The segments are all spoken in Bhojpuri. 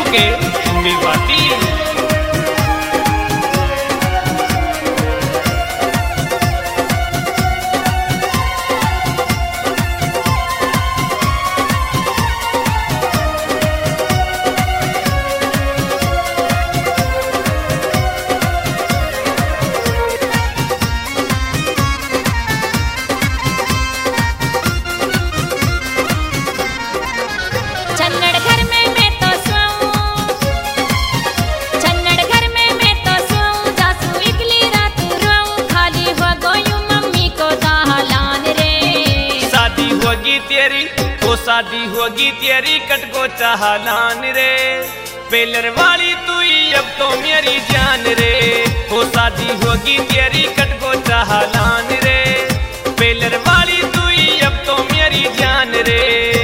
के निवाती। शादी होगी तेरी कटको चाहलान रे, पेलर वाली तू ही अब तो मेरी जान रे। हो शादी होगी तेरी कटको चाहलान रे, पेलर वाली तू ही अब तो मेरी जान रे।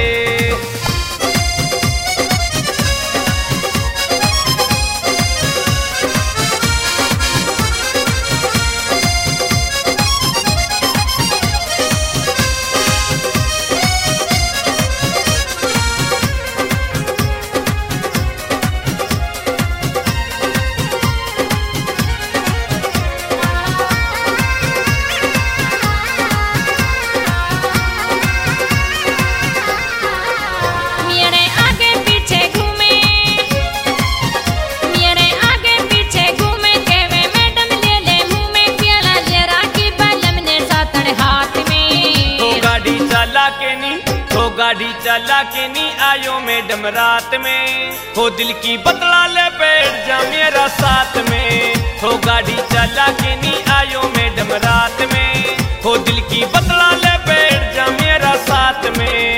गाड़ी चला के नी आयो मैडम रात में, हो दिल की बतला ले बैठ जा मेरा साथ में। हो गाड़ी चला के नी आयो मैडम रात में, हो दिल की बतला ले बैठ जा मेरा साथ में।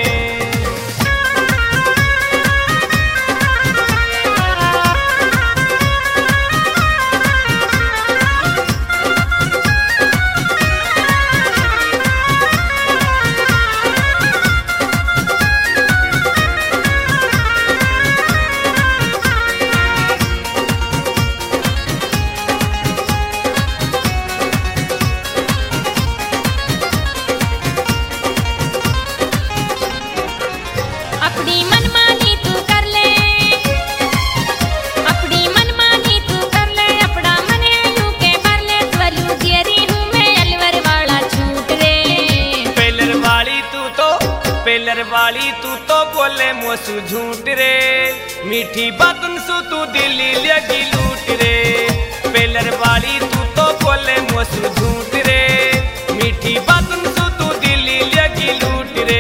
पेलर वाली तू तो बोले मोसू झूठ रे, मीठी बातन सु तू दिल्ली लगी लूट रे। पेलर वाली तू तो बोले मोसू झूठ रे, मीठी बातन सु तू दिल्ली लगी लूट रे।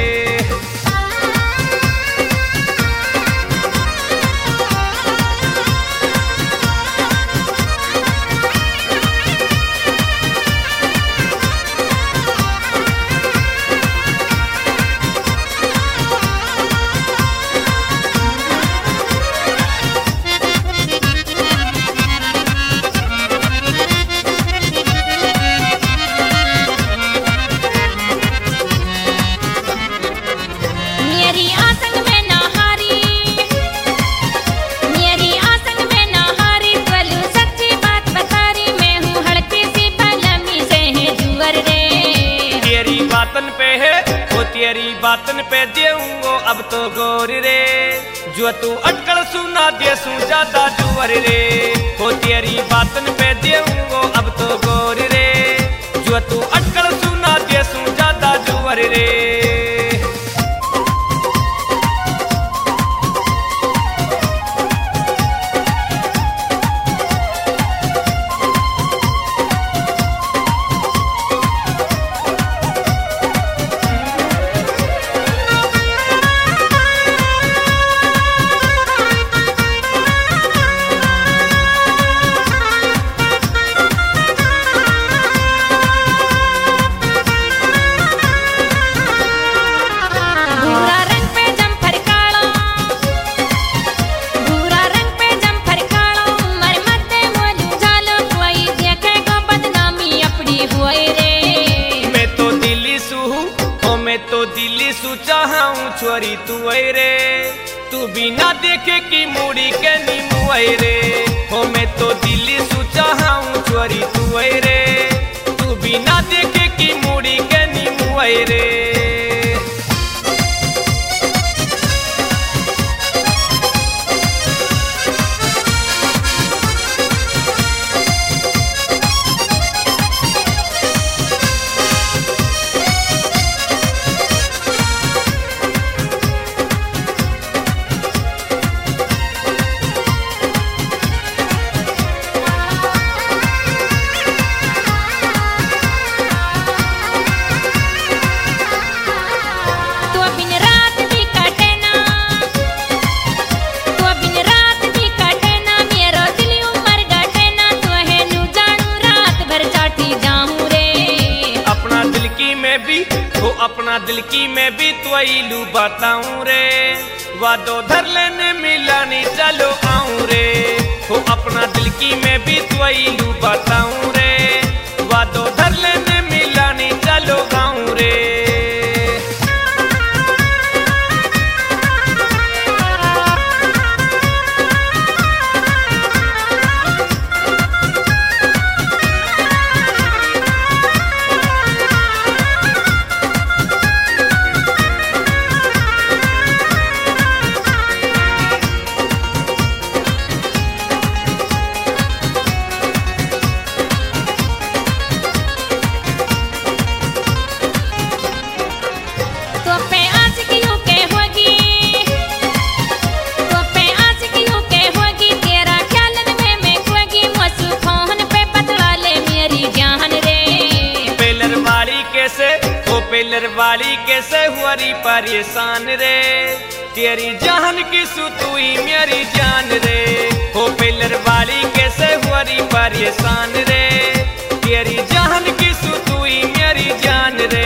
तेरी बातन पे देऊंगो अब तो गौर रे, जो तू अटकल सुना दे सू ज्यादा जुवर रे। हो तेरी बातन पे देऊंगो अब तो गौर रे, जो तू अटकल सुना दे सू ज्यादा जुवर रे। छोरी तू रे, तू बिना देखे की मुड़ी के नीमू रे। हो मैं तो दिल्ली सोचा हूँ छोरी तू रे, तू बिना देखे की मुड़ी के नीमू रे। दिल की मैं भी तो लू बताऊं रे, वादो धर लेने मिलानी चलो आऊं रे। हो अपना दिल की मैं भी तो लू बताऊं रे, वादो धर लेने मिलानी चलो आऊं रे। पेलर वाली कैसे हुआरी परेशान रे, तेरी जान की सुतुई मेरी जान रे। हो पेलर वाली कैसे हुआरी परेशान रे, तेरी जान की सुतुई मेरी जान रे।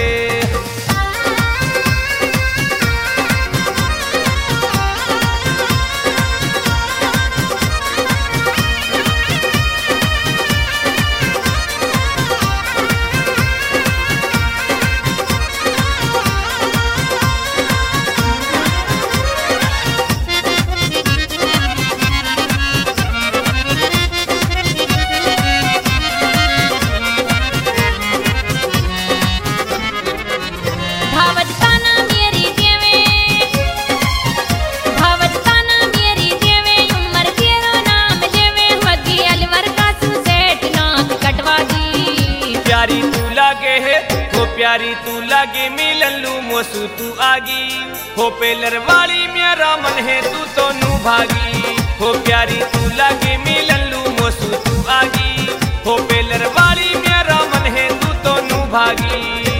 प्यारी तू लागे है हो प्यारी तू लागे मिलन लू मोसू तू आगी। हो पेलर वाली मेरा मन है तू तो नू भागी। हो प्यारी तू लागे मिलन लू मोसू तू आगी। हो पेलर वाली मेरा मन है तू तो नू भागी।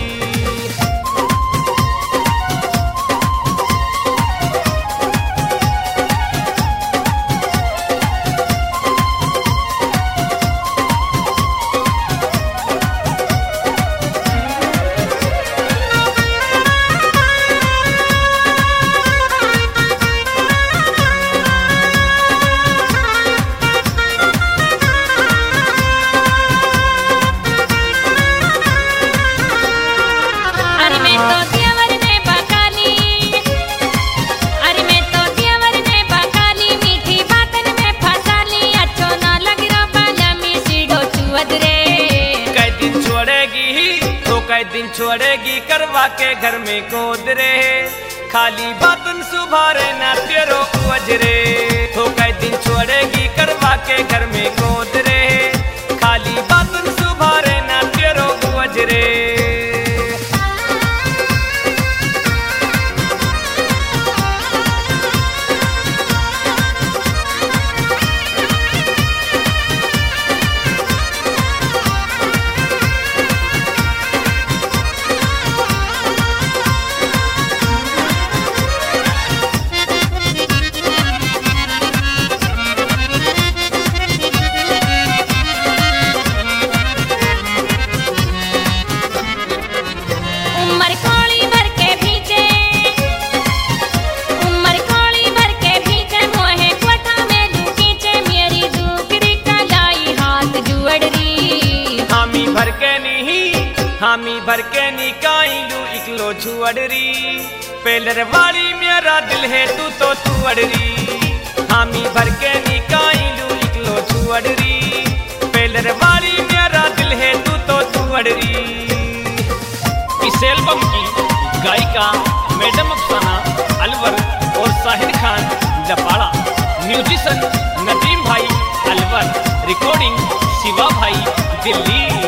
दिन छोड़ेगी करवा के घर में गोद रे, खाली बातन सुभारे ना तेरो वजरे। तो कई दिन छोड़ेगी करवा के घर में गोद रे, खाली बातन सुभारे ना तेरो वजरे। हामी भर के निकाई लू इकलो छुअड़री, पेलर वाली मेरा दिल है तू तो छुअड़री। हामी भर के निकाई लू इकलो छुअड़री, पेलर वाली मेरा दिल है तू तो छुअड़री। इस एल्बम की गायिका मैडम अफसाना अलवर और साहिर खान जपाड़ा, म्यूजिशियन नदीम भाई अलवर, रिकॉर्डिंग शिवा भाई दिल्ली।